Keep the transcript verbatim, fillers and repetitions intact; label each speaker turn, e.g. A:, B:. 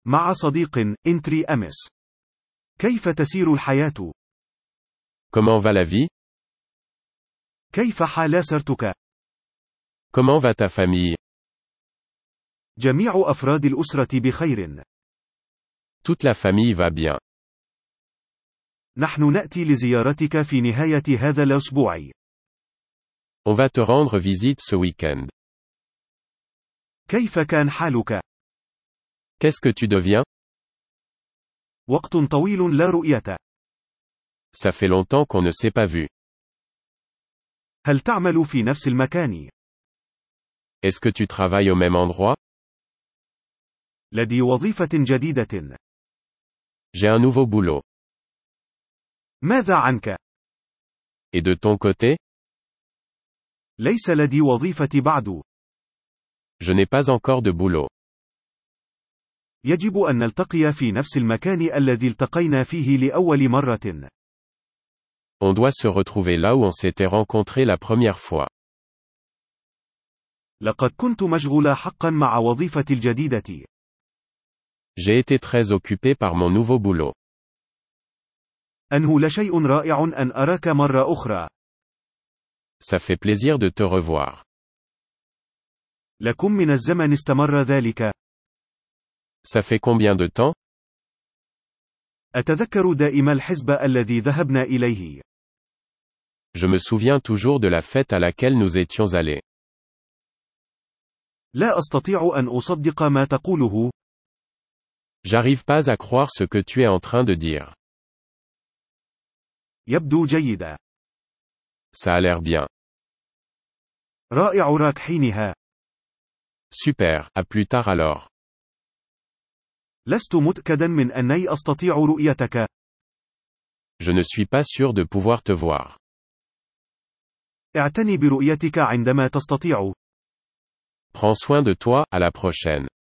A: مع صديق، انتري أمس. كيف تسير الحياة؟
B: Comment va la vie?
A: كيف حال أسرتك؟
B: Comment va ta famille?
A: جميع أفراد الأسرة بخير.
B: Toute la famille va bien.
A: نحن نأتي لزيارتك في نهاية هذا الأسبوع.
B: On va te rendre visite ce week-end.
A: كيف كان حالك؟
B: Qu'est-ce que tu deviens?
A: وقت طويل لا رؤية.
B: Ça fait longtemps qu'on ne s'est pas vu.
A: هل تعمل في نفس المكان؟
B: Est-ce que tu travailles au même endroit?
A: لدي وظيفة جديدة.
B: J'ai un nouveau boulot.
A: ماذا عنك؟
B: Et de ton côté?
A: ليس لدي وظيفة بعد.
B: Je n'ai pas encore de boulot.
A: يجب أن نلتقي في نفس المكان الذي التقينا فيه لأول مرة.
B: On doit se retrouver là où on s'était rencontrés la première fois.
A: لقد كنت مشغولة حقا مع وظيفتي الجديدة.
B: J'ai été très occupé par mon nouveau boulot.
A: أنه لشيء رائع أن أراك مرة أخرى.
B: Ça fait plaisir de te revoir.
A: لكم من الزمن استمر ذلك؟
B: Ça fait combien de temps?
A: أتذكر دائم الحزب الذي ذهبنا إليه.
B: Je me souviens toujours de la fête à laquelle nous étions allés.
A: لا أستطيع أن أصدق ما تقوله.
B: J'arrive pas à croire ce que tu es en train de dire.
A: يبدو جيدا.
B: Ça a l'air bien.
A: رائع راك حينها.
B: Super, à plus tard alors.
A: لست متأكدا من أني أستطيع رؤيتك.
B: Je ne suis pas sûr de pouvoir te voir.
A: اعتني برؤيتك عندما تستطيع.
B: Prends soin de toi, à la prochaine.